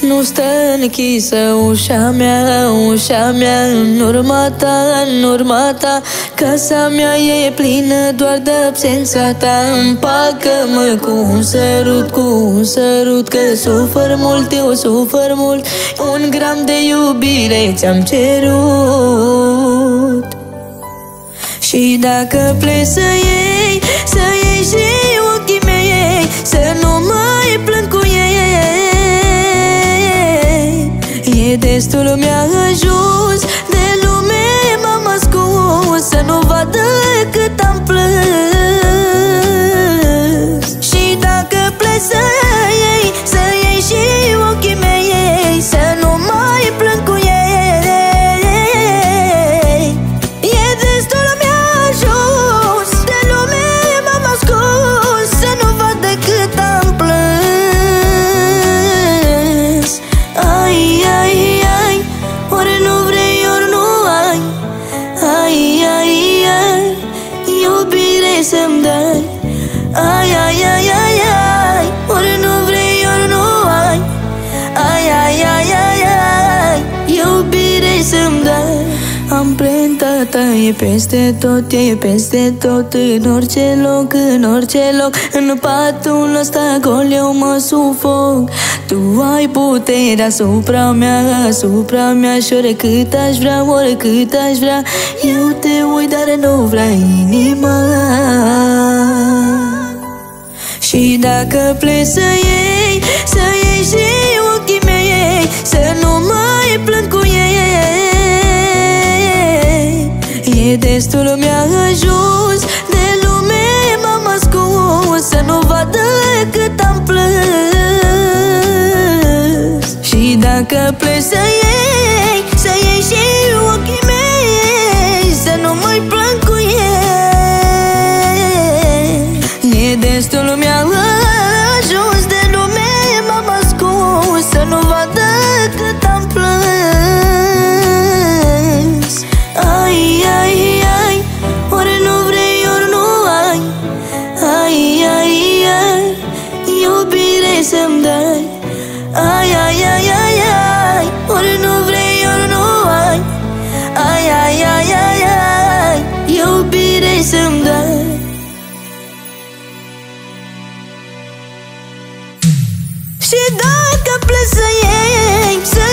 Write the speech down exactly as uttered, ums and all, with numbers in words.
Nu stă închisă ușa mea, ușa mea în urma ta, în urma ta. Casa mea e plină doar de absența ta. Împacă-mă cu un sărut, cu un sărut, că sufăr mult, eu sufăr mult. Un gram de iubire ți-am cerut. Și dacă pleci să iei, să iei și ochii mei, să nu mai plâng cu ei. E destul, mi-a ajuns, de lume m-am ascuns, să nu vadă cât am plâns. Și dacă pleci să iei, să iei și ochii mei, să nu mai plâng cu ei. E destul, mi-a ajuns, de lume m-am ascuns, să nu vadă cât am plâns. Ai, ai, ai, ori nu vrei, ori nu ai. Ai, ai, ai, iubire să-mi dai. Ai, ai, ai, ai, ai, ori nu vrei, ori nu ai. Ai, ai, ai, ai, ai, iubire să-mi dai. Amprenta ta e peste tot, e peste tot, în orice loc, în orice loc. În patul ăsta gol eu mă sufoc. Tu ai puterea asupra mea, asupra mea. Și oricât aș vrea, oricât aș vrea, eu te uit, dar nu vrea inima. Și dacă pleci să iei, să iei și ochii mei, să nu mai plâng cu ei. E destul, mi-a ajuns, de lume m-am ascuns, să nu vadă cât am plâns. Și dacă pleci să iei, să iei și ochii mei, să nu mai plâng cu ei. E destul, mi-a ajuns, de lume m-am ascuns, să nu vadă cât am plâns. Ai, ai, ai, ori nu vrei, ori nu ai. Ai, ai, ai, iubire să-mi dai. Ai, ai, ai, ai, ai, ori nu vrei, ori nu ai. Ai, ai, ai, ai, ai, iubire să-mi dai. Și dacă pleci să iei, să